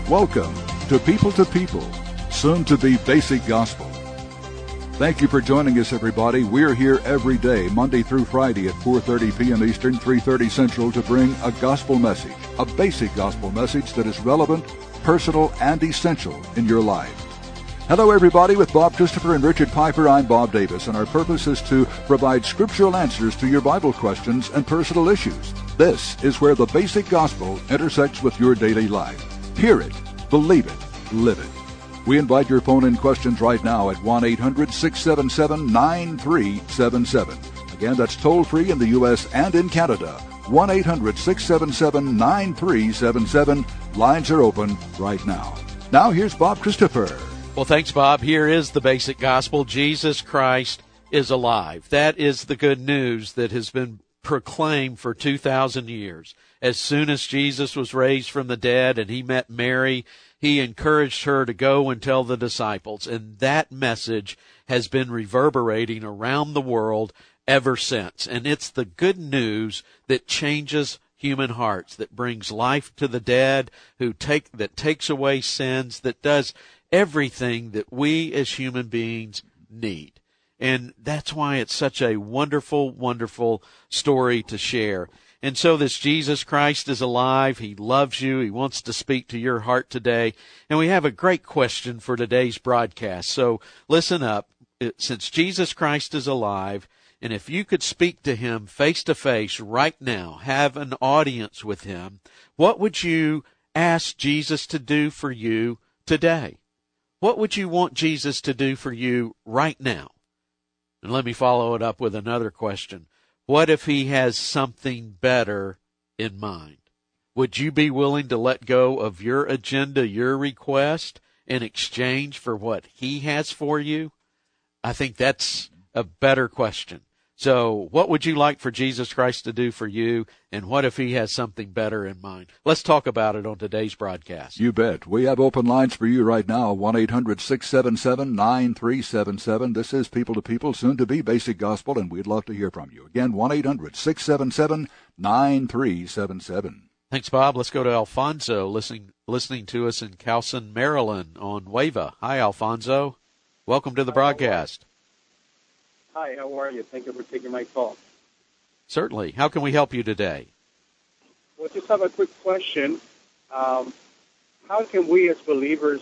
Welcome to People, soon to be Basic Gospel. Thank you for joining us, everybody. We're here every day, Monday through Friday at 4:30 p.m. Eastern, 3:30 Central, to bring a gospel message, a basic gospel message that is relevant, personal, and essential in your life. Hello, everybody. With Bob Christopher and Richard Piper, I'm Bob Davis, and our purpose is to provide scriptural answers to your Bible questions and personal issues. This is where the basic gospel intersects with your daily life. Hear it, believe it, live it. We invite your phone-in questions right now at 1-800-677-9377. Again, that's toll-free in the U.S. and in Canada. 1-800-677-9377. Lines are open right now. Now here's Bob Christopher. Well, thanks, Bob. Here is the basic gospel. Jesus Christ is alive. That is the good news that has been proclaimed for 2,000 years. As soon as Jesus was raised from the dead and he met Mary, he encouraged her to go and tell the disciples. And that message has been reverberating around the world ever since. And it's the good news that changes human hearts, that brings life to the dead, that takes away sins, that does everything that we as human beings need. And that's why it's such a wonderful, wonderful story to share. And so this Jesus Christ is alive. He loves you. He wants to speak to your heart today. And we have a great question for today's broadcast. So listen up. Since Jesus Christ is alive, and if you could speak to him face to face right now, have an audience with him, what would you ask Jesus to do for you today? What would you want Jesus to do for you right now? And let me follow it up with another question. What if he has something better in mind? Would you be willing to let go of your agenda, your request, in exchange for what he has for you? I think that's a better question. So what would you like for Jesus Christ to do for you, and what if he has something better in mind? Let's talk about it on today's broadcast. You bet. We have open lines for you right now, 1-800-677-9377. This is People to People, soon to be Basic Gospel, and we'd love to hear from you. Again, 1-800-677-9377. Thanks, Bob. Let's go to Alfonso, listening to us in Cowson, Maryland on WAVA. Hi, Alfonso. Welcome to the broadcast. Hi, how are you? Thank you for taking my call. Certainly. How can we help you today? Well, just have a quick question. How can we as believers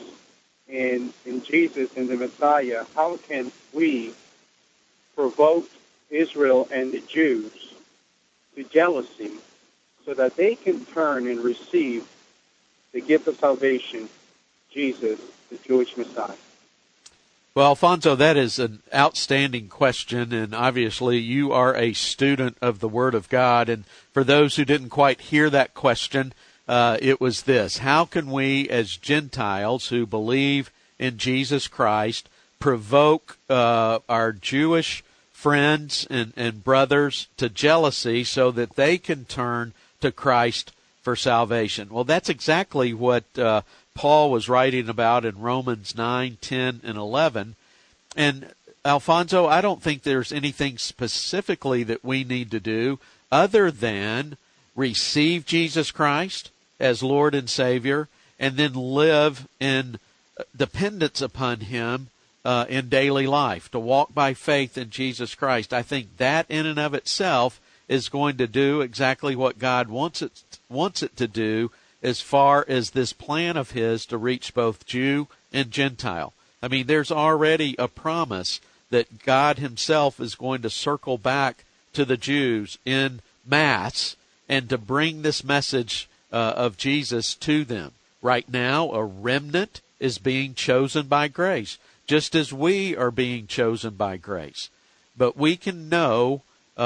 in Jesus and the Messiah, how can we provoke Israel and the Jews to jealousy so that they can turn and receive the gift of salvation, Jesus, the Jewish Messiah? Well, Alfonso, that is an outstanding question, and obviously you are a student of the Word of God. And for those who didn't quite hear that question, it was this: how can we as Gentiles who believe in Jesus Christ provoke our Jewish friends and brothers to jealousy so that they can turn to Christ for salvation? Well, that's exactly what Paul was writing about in Romans 9, 10, and 11. And, Alfonso, I don't think there's anything specifically that we need to do other than receive Jesus Christ as Lord and Savior and then live in dependence upon him in daily life, to walk by faith in Jesus Christ. I think that in and of itself is going to do exactly what God wants it to do, as far as this plan of his to reach both Jew and Gentile. I mean, there's already a promise that God himself is going to circle back to the Jews in mass and to bring this message of Jesus to them. Right now, a remnant is being chosen by grace, just as we are being chosen by grace. But we can know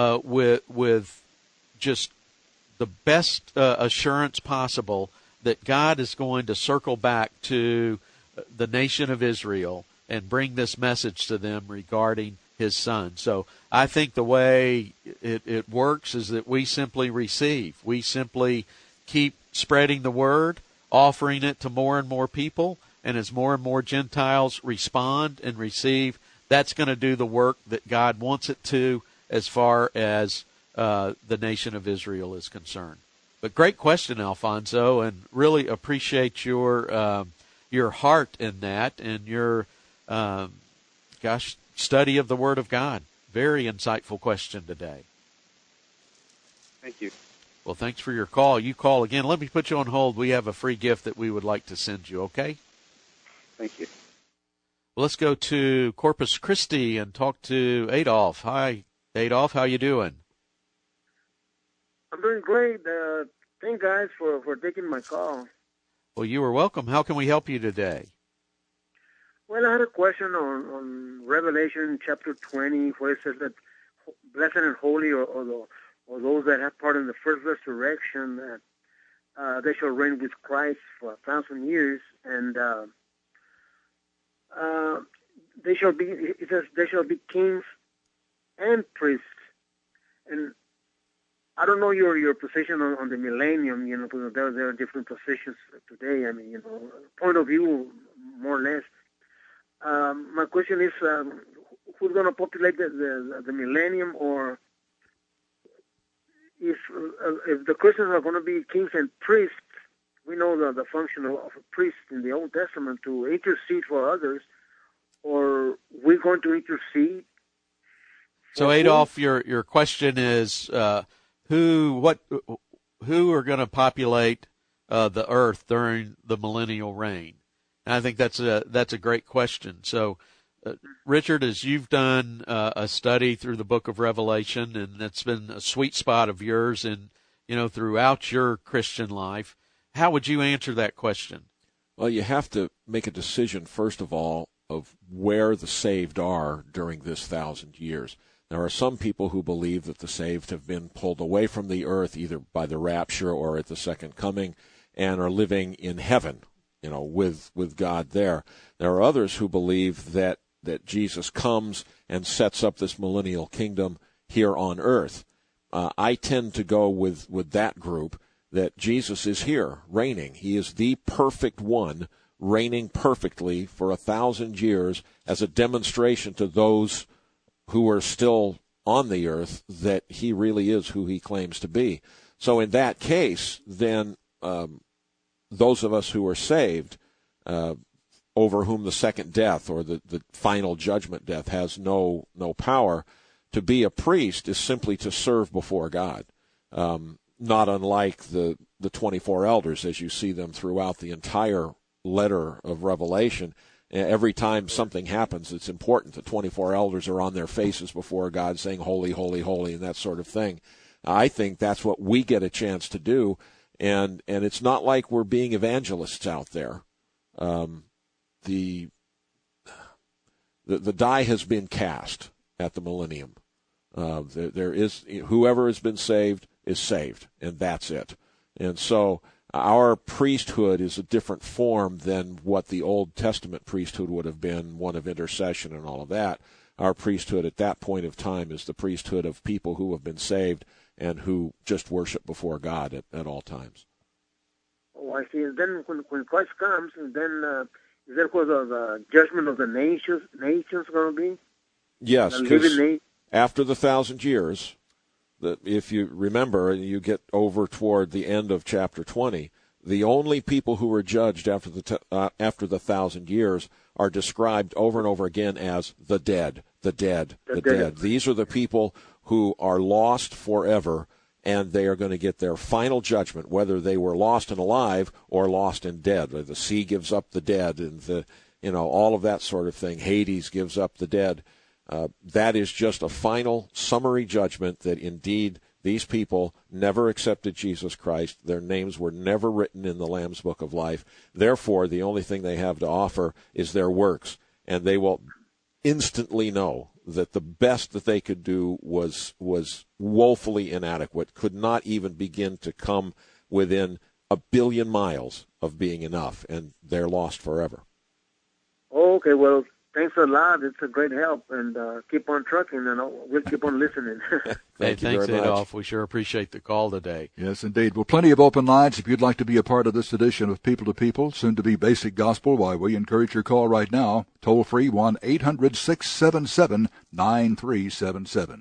with just the best assurance possible that God is going to circle back to the nation of Israel and bring this message to them regarding his Son. So I think the way it works is that we simply receive. We simply keep spreading the word, offering it to more and more people, and as more and more Gentiles respond and receive, that's going to do the work that God wants it to as far as the nation of Israel is concerned. But great question, Alfonso, and really appreciate your heart in that and your study of the Word of God. Very insightful question today. Thank you. Well, thanks for your call. You call again. Let me put you on hold. We have a free gift that we would like to send you, okay? Thank you. Well, let's go to Corpus Christi and talk to Adolph. Hi, Adolph. How you doing? I'm doing great. Thank guys for taking my call. Well, you are welcome. How can we help you today? Well, I had a question on Revelation chapter 20, where it says that blessed and holy or those that have part in the first resurrection, they shall reign with Christ for 1,000 years, and they shall be. It says they shall be kings and priests. And I don't know your position on the millennium. You know, because there are different positions today. I mean, you know, point of view, more or less. My question is, who's going to populate the millennium, or if the Christians are going to be kings and priests? We know the function of a priest in the Old Testament to intercede for others, or we're going to intercede. So, Adolph, your question is who are going to populate the earth during the millennial reign? And I think that's a great question. So, Richard, as you've done a study through the book of Revelation, and that's been a sweet spot of yours, and throughout your Christian life, how would you answer that question? Well, you have to make a decision, first of all, of where the saved are during this 1,000 years. There are some people who believe that the saved have been pulled away from the earth, either by the rapture or at the second coming, and are living in heaven, with God there. There are others who believe that Jesus comes and sets up this millennial kingdom here on earth. I tend to go with that group, that Jesus is here reigning. He is the perfect one, reigning perfectly for 1,000 years as a demonstration to those who are still on the earth that he really is who he claims to be. So in that case, then those of us who are saved, over whom the second death or the final judgment death has no power, to be a priest is simply to serve before God. Not unlike the 24 elders, as you see them throughout the entire letter of Revelation. Every time something happens, it's important. The 24 elders are on their faces before God saying, holy, holy, holy, and that sort of thing. I think that's what we get a chance to do, and it's not like we're being evangelists out there. The die has been cast at the millennium. There is, whoever has been saved is saved, and that's it. And so our priesthood is a different form than what the Old Testament priesthood would have been, one of intercession and all of that. Our priesthood at that point of time is the priesthood of people who have been saved and who just worship before God at all times. Oh, I see. And then when Christ comes, and then is that where the judgment of the nations going to be? Yes, because after the 1,000 years, if you remember, you get over toward the end of chapter 20, the only people who were judged after the 1,000 years are described over and over again as the dead, the dead, the dead. These are the people who are lost forever, and they are going to get their final judgment, whether they were lost and alive or lost and dead. The sea gives up the dead, and all of that sort of thing. Hades gives up the dead. That is just a final summary judgment that indeed these people never accepted Jesus Christ. Their names were never written in the Lamb's Book of Life. Therefore, the only thing they have to offer is their works, and they will instantly know that the best that they could do was woefully inadequate, could not even begin to come within 1 billion miles of being enough, and they're lost forever. Okay, well, thanks a lot. It's a great help, and keep on trucking, and we'll keep on listening. Thanks, Adolph. We sure appreciate the call today. Yes, indeed. Well, plenty of open lines. If you'd like to be a part of this edition of People to People, soon to be Basic Gospel, why, we encourage your call right now. Toll free, 1-800-677-9377.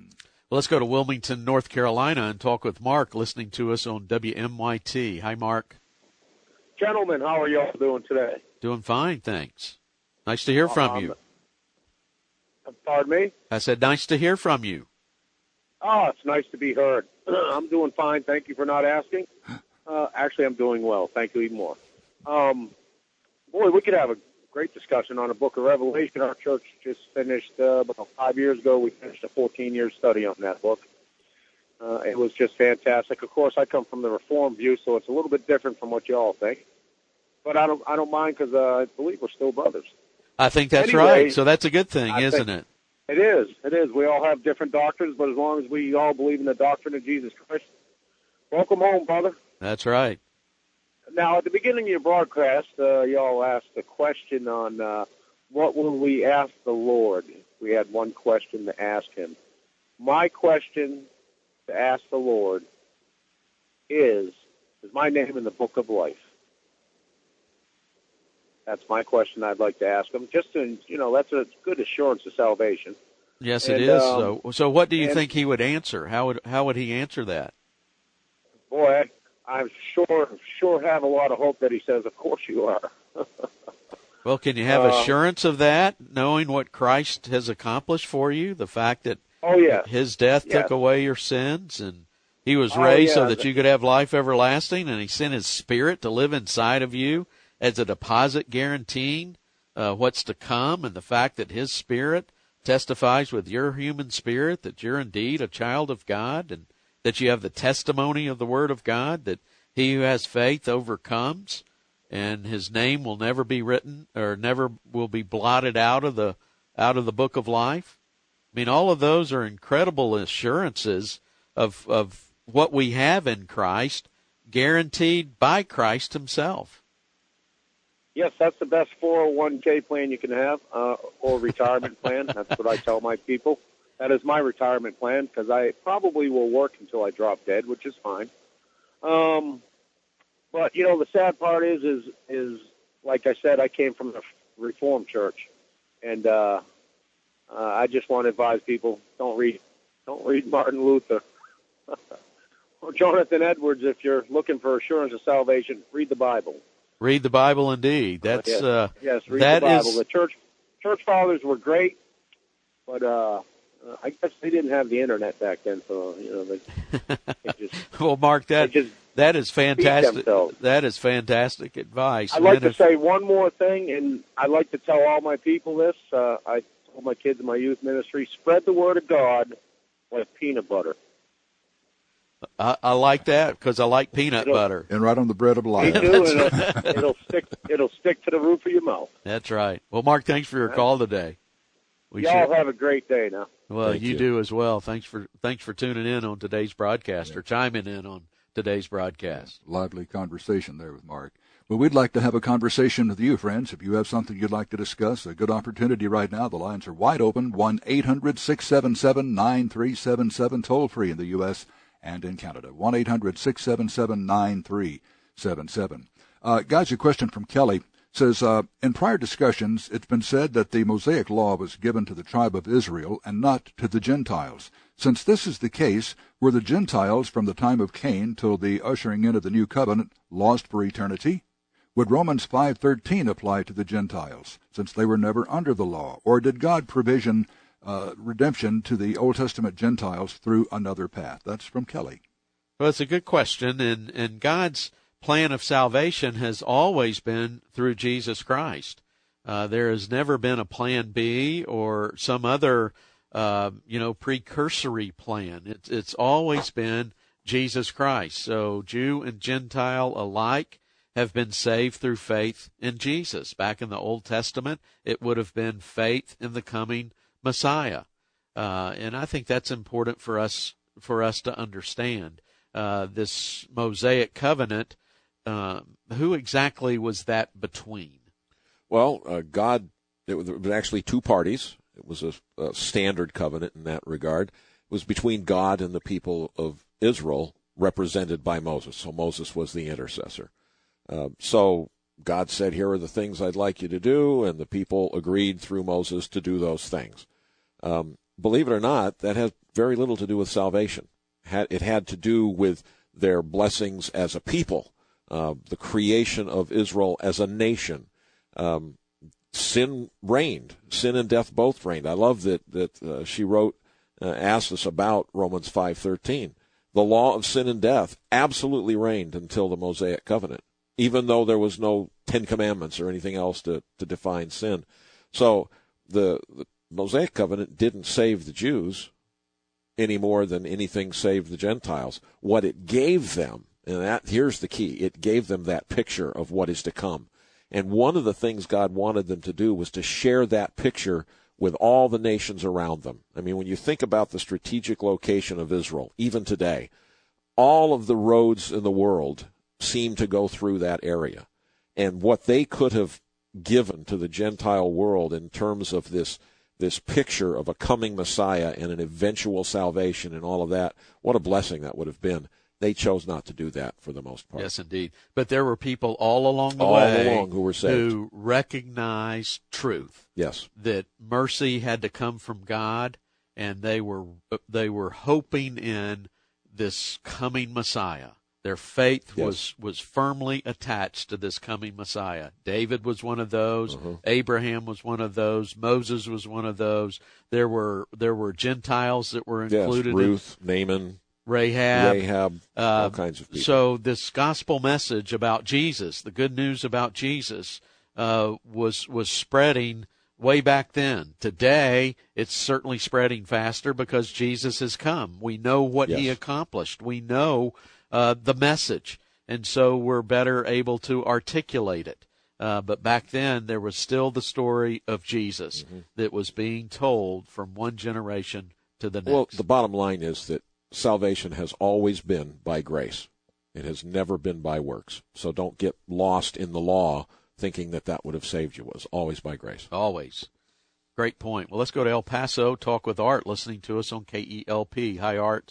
Well, let's go to Wilmington, North Carolina, and talk with Mark, listening to us on WMYT. Hi, Mark. Gentlemen, how are y'all doing today? Doing fine, thanks. Nice to hear from you. Pardon me? I said nice to hear from you. Oh, it's nice to be heard. I'm doing fine. Thank you for not asking. Actually, I'm doing well. Thank you even more. Boy, we could have a great discussion on the book of Revelation. Our church just finished, about 5 years ago, we finished a 14-year study on that book. It was just fantastic. Of course, I come from the Reformed view, so it's a little bit different from what you all think. But I don't mind, because I believe we're still brothers. I think that's Anyway, right. So that's a good thing, isn't it? It is. It is. We all have different doctrines, but as long as we all believe in the doctrine of Jesus Christ, welcome home, brother. That's right. Now, at the beginning of your broadcast, y'all asked a question on what will we ask the Lord. We had one question to ask him. My question to ask the Lord is my name in the book of life? That's my question I'd like to ask him. Just to, that's a good assurance of salvation. Yes, it is. So what do you think he would answer? How would he answer that? Boy, I sure have a lot of hope that he says, of course you are. Well, can you have assurance of that, knowing what Christ has accomplished for you, the fact that his death took away your sins, and he was raised so that you could have life everlasting, and he sent his Spirit to live inside of you as a deposit guaranteeing what's to come, and the fact that his Spirit testifies with your human spirit that you're indeed a child of God, and that you have the testimony of the Word of God, that he who has faith overcomes, and his name will never be written or never will be blotted out of the book of life. I mean, all of those are incredible assurances of what we have in Christ, guaranteed by Christ himself. Yes, that's the best 401k plan you can have, or retirement plan. That's what I tell my people. That is my retirement plan, because I probably will work until I drop dead, which is fine. But, the sad part is like I said, I came from the Reformed Church, and I just want to advise people, don't read Martin Luther or Jonathan Edwards. If you're looking for assurance of salvation, read the Bible. Read the Bible, indeed. That's yes, read the Bible. The church fathers were great, but I guess they didn't have the internet back then, so they just. Well, Mark, that is fantastic. That is fantastic advice. I'd like to say one more thing, and I'd like to tell all my people this. I told my kids in my youth ministry: spread the word of God like peanut butter. I like that, because I like peanut butter. And right on the bread of life. Me too, it'll stick to the roof of your mouth. That's right. Well, Mark, thanks for your call today. Y'all have a great day now. Well, you do as well. Thanks for tuning in on today's broadcast, or chiming in on today's broadcast. Lively conversation there with Mark. Well, we'd like to have a conversation with you, friends. If you have something you'd like to discuss, a good opportunity right now. The lines are wide open, 1-800-677-9377, toll-free in the U.S. and in Canada, 1-800-677-9377. Guys, a question from Kelly. Says, in prior discussions, it's been said that the Mosaic Law was given to the tribe of Israel and not to the Gentiles. Since this is the case, were the Gentiles from the time of Cain till the ushering in of the New Covenant lost for eternity? Would Romans 5:13 apply to the Gentiles, since they were never under the law? Or did God provision redemption to the Old Testament Gentiles through another path? That's from Kelly. Well, it's a good question, and God's plan of salvation has always been through Jesus Christ. There has never been a plan B or some other, precursory plan. It's always been Jesus Christ. So Jew and Gentile alike have been saved through faith in Jesus. Back in the Old Testament, it would have been faith in the coming Messiah. And I think that's important for us to understand. This Mosaic covenant, who exactly was that between? Well, God, it was actually two parties. It was a standard covenant in that regard. It was between God and the people of Israel, represented by Moses. So Moses was the intercessor. So God said, here are the things I'd like you to do, and the people agreed through Moses to do those things. Believe it or not, that has very little to do with salvation. It had to do with their blessings as a people, the creation of Israel as a nation. Sin reigned. Sin and death both reigned. I love that she wrote, asked us about Romans 5:13. The law of sin and death absolutely reigned until the Mosaic covenant, even though there was no Ten Commandments or anything else to define sin. So the Mosaic covenant didn't save the Jews any more than anything saved the Gentiles. What it gave them, and here's the key, it gave them that picture of what is to come. And one of the things God wanted them to do was to share that picture with all the nations around them. I mean, when you think about the strategic location of Israel, even today, all of the roads in the world seem to go through that area. And what they could have given to the Gentile world in terms of this picture of a coming Messiah and an eventual salvation and all of that, what a blessing that would have been. They chose not to do that for the most part. Yes, indeed. But there were people all along the way who were saved, who recognized truth. Yes, that mercy had to come from God, and they were hoping in this coming Messiah. Their faith was firmly attached to this coming Messiah. David was one of those. Abraham was one of those. Moses was one of those. There were Gentiles that were included. Yes, Ruth, Naaman, Rahab, all kinds of people. So this gospel message about Jesus, the good news about Jesus, was spreading way back then. Today, it's certainly spreading faster because Jesus has come. We know what he accomplished. We know the message, and so we're better able to articulate it. But back then, there was still the story of Jesus that was being told from one generation to the next. Well, the bottom line is that salvation has always been by grace. It has never been by works. So don't get lost in the law thinking that would have saved you. It was always by grace. Always. Great point. Well, let's go to El Paso, talk with Art, listening to us on KELP. Hi, Art.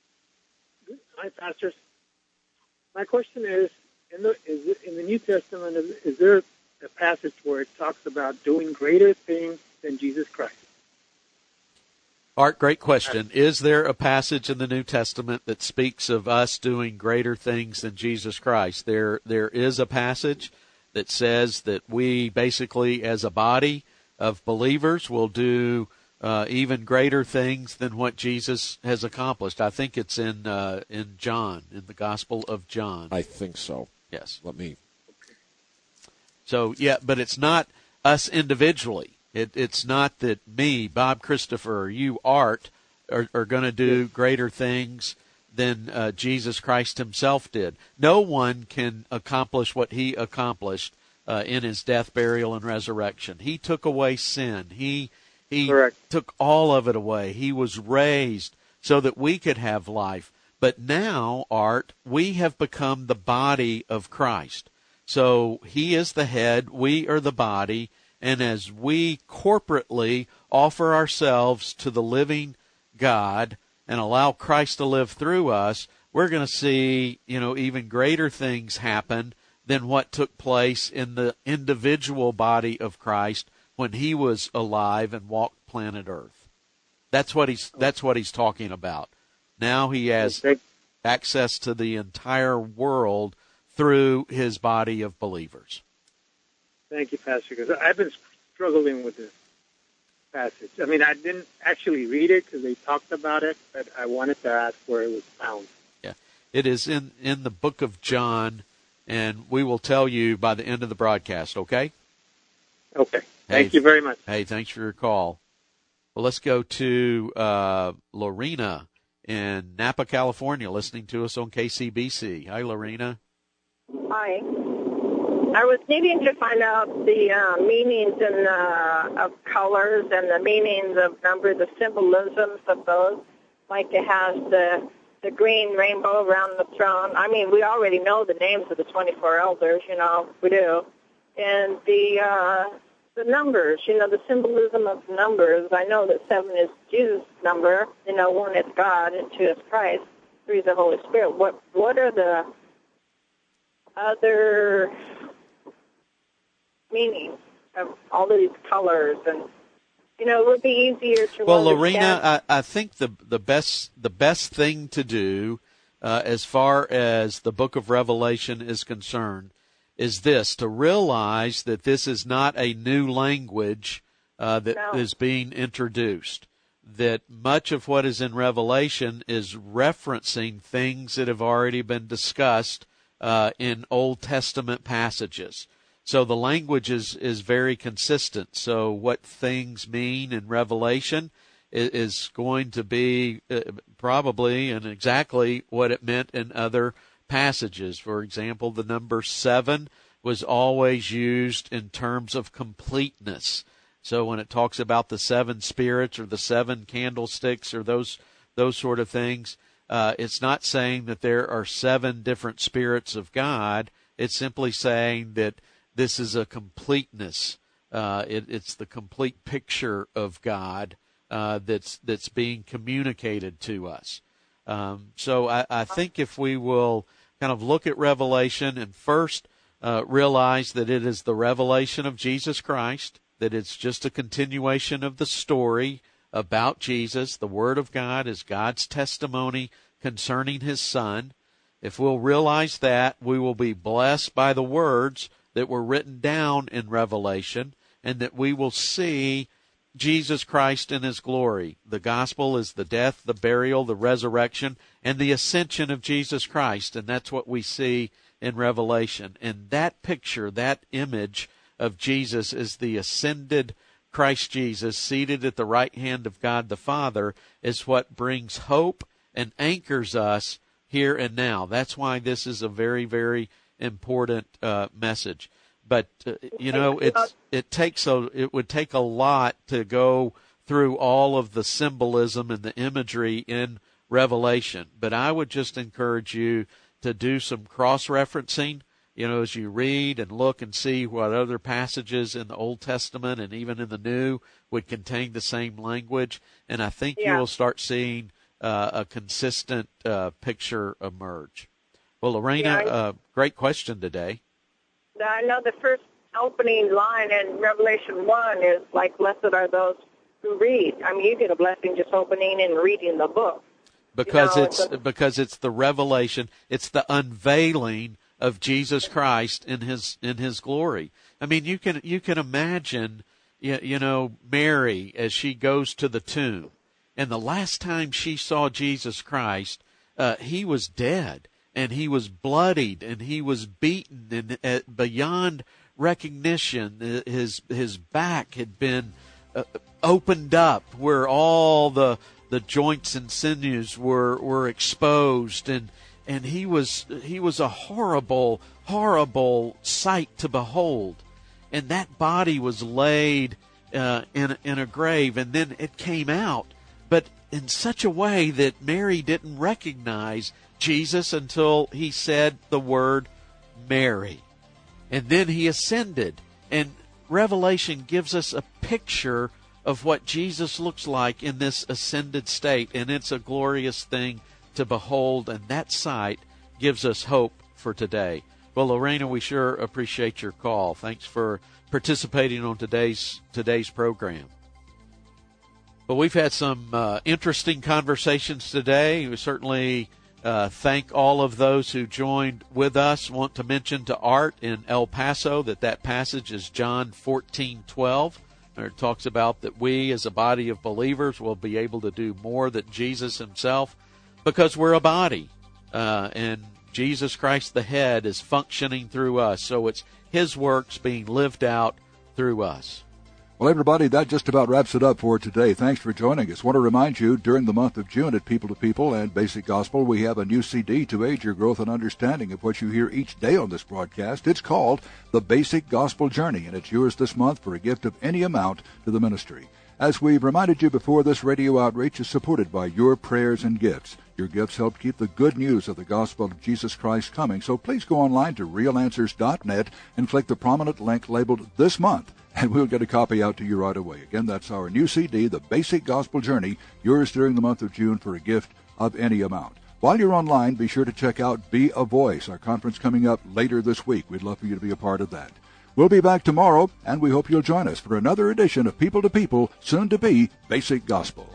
Hi, pastors. My question is, in the New Testament, is there a passage where it talks about doing greater things than Jesus Christ? Art, great question. Is there a passage in the New Testament that speaks of us doing greater things than Jesus Christ? There is a passage that says that we basically, as a body of believers, will do even greater things than what Jesus has accomplished. I think it's in John, in the Gospel of John. I think so. Yes. So, yeah, but it's not us individually. It's not that me, Bob Christopher, or you, Art, are going to do greater things than Jesus Christ himself did. No one can accomplish what he accomplished in his death, burial, and resurrection. He took away sin. He took all of it away. He was raised so that we could have life. But now, Art, we have become the body of Christ. So he is the head, we are the body, and as we corporately offer ourselves to the living God and allow Christ to live through us, we're going to see, even greater things happen than what took place in the individual body of Christ when he was alive and walked planet Earth. That's what he's talking about. Now he has access to the entire world through his body of believers. Thank you, Pastor, because I've been struggling with this passage. I mean, I didn't actually read it because they talked about it, but I wanted to ask where it was found. Yeah, it is in the book of John, and we will tell you by the end of the broadcast, okay? Okay. Thank you very much. Hey, thanks for your call. Well, let's go to Lorena in Napa, California, listening to us on KCBC. Hi, Lorena. Hi. I was needing to find out the meanings of colors and the meanings of numbers, the symbolisms of those. Like it has the green rainbow around the throne. I mean, we already know the names of the 24 elders, we do. And the numbers, the symbolism of numbers. I know that 7 is Jesus' number, 1 is God, and 2 is Christ, 3 is the Holy Spirit. What are the other meaning of all of these colors and it would be easier to Well, understand. Lorena, I think the best thing to do as far as the book of Revelation is concerned is this, to realize that this is not a new language that is being introduced, that much of what is in Revelation is referencing things that have already been discussed in Old Testament passages. So the language is very consistent. So what things mean in Revelation is going to be probably and exactly what it meant in other passages. For example, the number 7 was always used in terms of completeness. So when it talks about the 7 spirits or the 7 candlesticks or those sort of things, it's not saying that there are 7 different spirits of God. It's simply saying that this is a completeness. It's the complete picture of God that's being communicated to us. So I think if we will kind of look at Revelation and first realize that it is the revelation of Jesus Christ, that it's just a continuation of the story about Jesus. The Word of God is God's testimony concerning His Son. If we'll realize that, we will be blessed by the words that were written down in Revelation, and that we will see Jesus Christ in His glory. The gospel is the death, the burial, the resurrection, and the ascension of Jesus Christ, and that's what we see in Revelation. And that picture, that image of Jesus is the ascended Christ Jesus seated at the right hand of God the Father, is what brings hope and anchors us here and now. That's why this is a very, very important message. But it would take a lot to go through all of the symbolism and the imagery in Revelation. But I would just encourage you to do some cross-referencing, as you read and look and see what other passages in the Old Testament and even in the New would contain the same language. And I think you will start seeing a consistent picture emerge. Well, Lorena, great question today. I know the first opening line in Revelation 1 is like, blessed are those who read. I mean, you get a blessing just opening and reading the book. Because it's the revelation, it's the unveiling of Jesus Christ in his glory. I mean, you can imagine, Mary as she goes to the tomb, and the last time she saw Jesus Christ, He was dead. And He was bloodied, and He was beaten, and beyond recognition, his back had been opened up, where all the joints and sinews were exposed, and he was a horrible, horrible sight to behold. And that body was laid in a grave, and then it came out, but in such a way that Mary didn't recognize Jesus until He said the word Mary. And then He ascended. And Revelation gives us a picture of what Jesus looks like in this ascended state. And it's a glorious thing to behold. And that sight gives us hope for today. Well, Lorena, we sure appreciate your call. Thanks for participating on today's program. But we've had some interesting conversations today. We certainly thank all of those who joined with us. Want to mention to Art in El Paso that passage is John 14:12. It talks about that we as a body of believers will be able to do more than Jesus Himself because we're a body. And Jesus Christ, the head, is functioning through us. So it's His works being lived out through us. Well, everybody, that just about wraps it up for today. Thanks for joining us. Want to remind you, during the month of June at People to People and Basic Gospel, we have a new CD to aid your growth and understanding of what you hear each day on this broadcast. It's called The Basic Gospel Journey, and it's yours this month for a gift of any amount to the ministry. As we've reminded you before, this radio outreach is supported by your prayers and gifts. Your gifts help keep the good news of the gospel of Jesus Christ coming, so please go online to realanswers.net and click the prominent link labeled This Month, and we'll get a copy out to you right away. Again, that's our new CD, The Basic Gospel Journey, yours during the month of June for a gift of any amount. While you're online, be sure to check out Be a Voice, our conference coming up later this week. We'd love for you to be a part of that. We'll be back tomorrow, and we hope you'll join us for another edition of People to People, soon to be Basic Gospel.